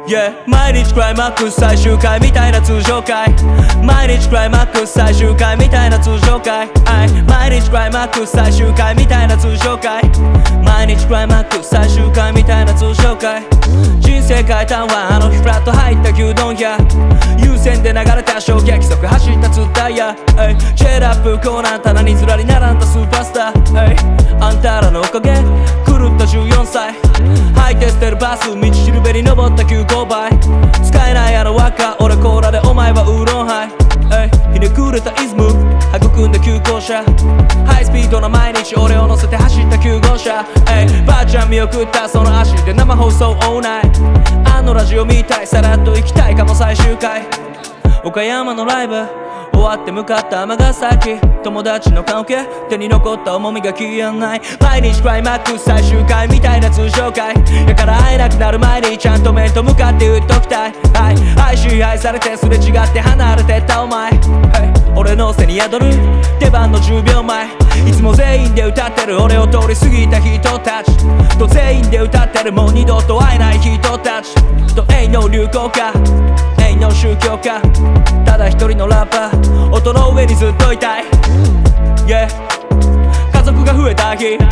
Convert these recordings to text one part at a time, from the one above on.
Yeah 毎日クライマックス最終回みたいな通常回毎日クライマックス最終回みたいな通常回毎日クライマックス最終回みたいな通常回毎日クライマックス最終回みたいな通常回人生変えたんはあの日フラッと入った牛丼屋優先で流れた衝撃速走ったツッタイヤチェーラップコーナー棚にずらり並んだスーパースターあんたらのおかげ狂った14歳吐いて捨てるバス道しるべに登った急勾配使えないあの輪っか俺コーラでお前はウーロンハイひねくれたイズム育んだ急行車ハイスピードな毎日俺を乗せて走った9号車ばあちゃん見送ったその足で生放送オーナイあのラジオ見たいさらっと行きたいかも最終回岡山のライブ終わって向かった尼崎友達の関係手に残った重みが消えない毎日クライマックス最終回みたいな通常回だから会えなくなる前にちゃんと面と向かって言っときたい愛し愛されてすれ違って離れてったお前俺の背に宿る出番の10秒前いつも全員で歌ってる俺を通り過ぎた人たちと全員で歌ってるもう二度と会えない人たちとain't no流行歌ain't no宗教家ただ一人のラッパー音の上にずっといたい Yeah 家族が増えた日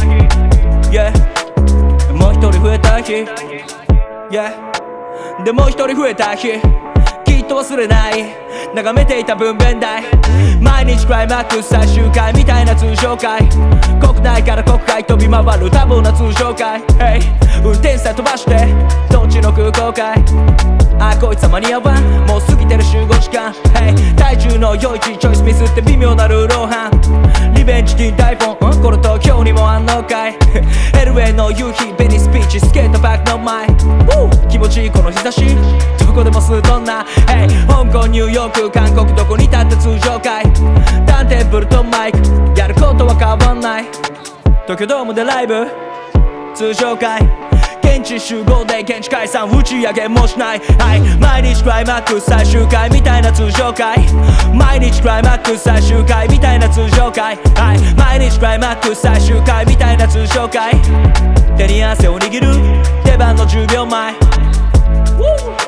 Yeah もう一人増えた日 Yeah でもう一人増えた日きっと忘れない眺めていた分娩台毎日クライマックス最終回みたいな通常回国内から国外飛び回る多忙な通常回運転手さん飛ばしてどっちの空港かいこいつは間に合わんもう過ぎてる集合時間体重の良いチョイスミスって微妙なルール違反リベンジ金台本これ東京にもあんのかい LA の夕日ベニスビーチスケートパークの前気持ちいいこの日差しどこでもすどんな香港ニューヨーク韓国どこにだって通常回ターンテーブルとマイクやることは変わんない東京ドームでライブ通常回現地集合で現地解散打ち上げもしない毎日クライマックス最終回みたいな通常回毎日クライマックス最終回みたいな通常回毎日クライマックス最終回みたいな通常回手に汗を握る出番の10秒前